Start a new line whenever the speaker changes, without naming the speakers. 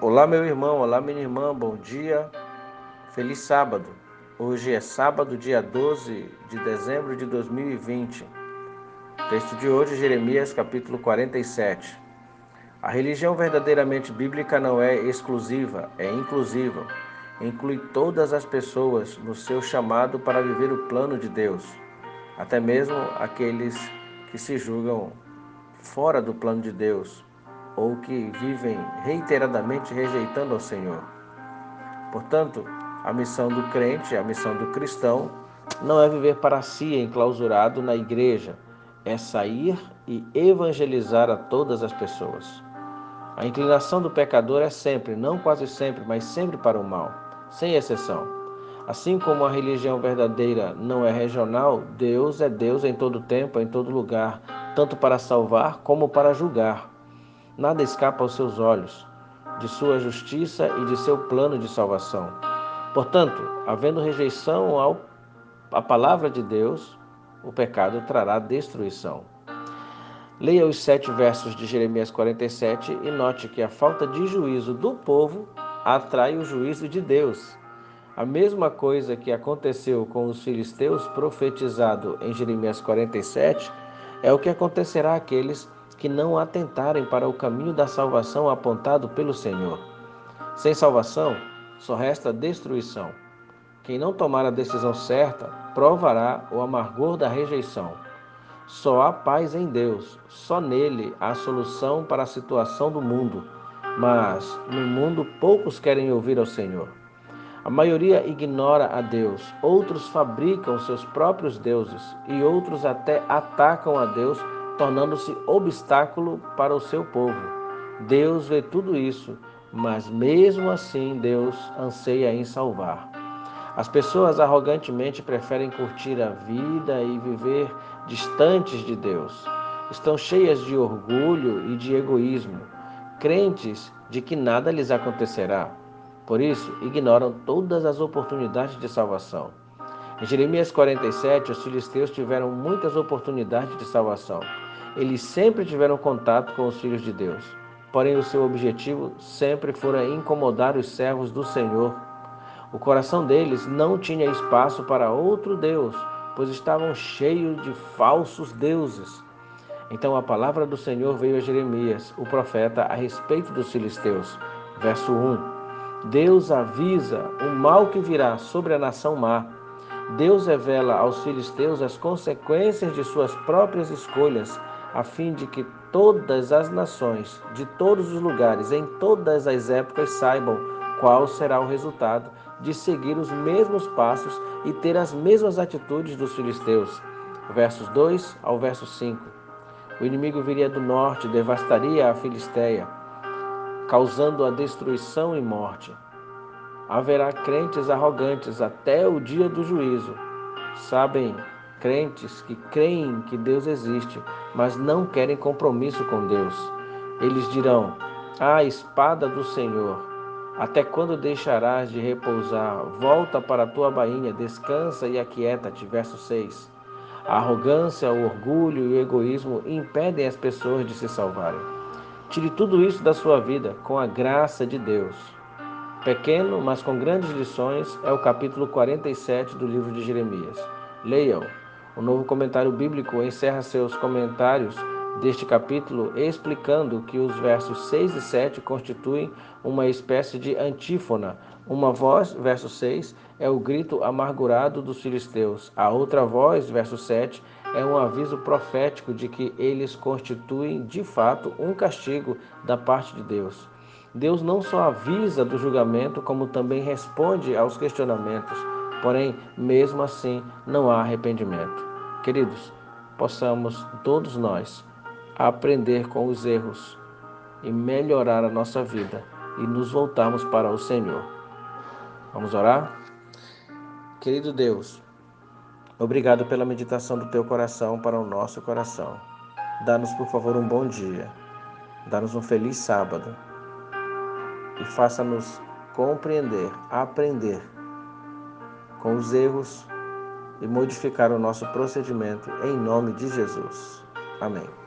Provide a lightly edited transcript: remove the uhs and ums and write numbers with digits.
Olá, meu irmão, olá, minha irmã, bom dia, feliz sábado. Hoje é sábado, dia 12 de dezembro de 2020. Texto de hoje, Jeremias, capítulo 47. A religião verdadeiramente bíblica não é exclusiva, é inclusiva. Inclui todas as pessoas no seu chamado para viver o plano de Deus, até mesmo aqueles que se julgam fora do plano de Deus ou que vivem reiteradamente rejeitando ao Senhor. Portanto, a missão do crente, a missão do cristão, não é viver para si enclausurado na igreja, é sair e evangelizar a todas as pessoas. A inclinação do pecador é sempre, não quase sempre, mas sempre para o mal, sem exceção. Assim como a religião verdadeira não é regional, Deus é Deus em todo tempo, em todo lugar, tanto para salvar como para julgar. Nada escapa aos seus olhos, de sua justiça e de seu plano de salvação. Portanto, havendo rejeição à palavra de Deus, o pecado trará destruição. Leia os 7 versos de Jeremias 47 e note que a falta de juízo do povo atrai o juízo de Deus. A mesma coisa que aconteceu com os filisteus profetizado em Jeremias 47 é o que acontecerá àqueles que não atentarem para o caminho da salvação apontado pelo Senhor. Sem salvação, só resta destruição. Quem não tomar a decisão certa provará o amargor da rejeição. Só há paz em Deus, só nele há solução para a situação do mundo. Mas no mundo poucos querem ouvir ao Senhor. A maioria ignora a Deus, outros fabricam seus próprios deuses e outros até atacam a Deus, tornando-se obstáculo para o seu povo. Deus vê tudo isso, mas mesmo assim Deus anseia em salvar. As pessoas arrogantemente preferem curtir a vida e viver distantes de Deus. Estão cheias de orgulho e de egoísmo, crentes de que nada lhes acontecerá. Por isso, ignoram todas as oportunidades de salvação. Em Jeremias 47, os filisteus tiveram muitas oportunidades de salvação. Eles sempre tiveram contato com os filhos de Deus. Porém, o seu objetivo sempre fora incomodar os servos do Senhor. O coração deles não tinha espaço para outro Deus, pois estavam cheios de falsos deuses. Então a palavra do Senhor veio a Jeremias, o profeta, a respeito dos filisteus. Verso 1. Deus avisa o mal que virá sobre a nação má. Deus revela aos filisteus as consequências de suas próprias escolhas, a fim de que todas as nações, de todos os lugares, em todas as épocas, saibam qual será o resultado de seguir os mesmos passos e ter as mesmas atitudes dos filisteus. Versos 2 ao verso 5. O inimigo viria do norte, devastaria a Filistéia, causando a destruição e morte. Haverá crentes arrogantes até o dia do juízo. Sabem, crentes que creem que Deus existe, mas não querem compromisso com Deus. Eles dirão: "A espada do Senhor, até quando deixarás de repousar? Volta para a tua bainha, descansa e aquieta-te." Verso 6. A arrogância, o orgulho e o egoísmo impedem as pessoas de se salvarem. Tire tudo isso da sua vida com a graça de Deus. Pequeno, mas com grandes lições, é o capítulo 47 do livro de Jeremias. Leiam. O Novo Comentário Bíblico encerra seus comentários deste capítulo explicando que os versos 6 e 7 constituem uma espécie de antífona. Uma voz, verso 6, é o grito amargurado dos filisteus. A outra voz, verso 7, é um aviso profético de que eles constituem, de fato, um castigo da parte de Deus. Deus não só avisa do julgamento, como também responde aos questionamentos. Porém, mesmo assim, não há arrependimento. Queridos, possamos todos nós aprender com os erros e melhorar a nossa vida e nos voltarmos para o Senhor. Vamos orar? Querido Deus, obrigado pela meditação do teu coração para o nosso coração. Dá-nos, por favor, um bom dia. Dá-nos um feliz sábado. E faça-nos compreender, aprender com os erros e modificar o nosso procedimento em nome de Jesus. Amém.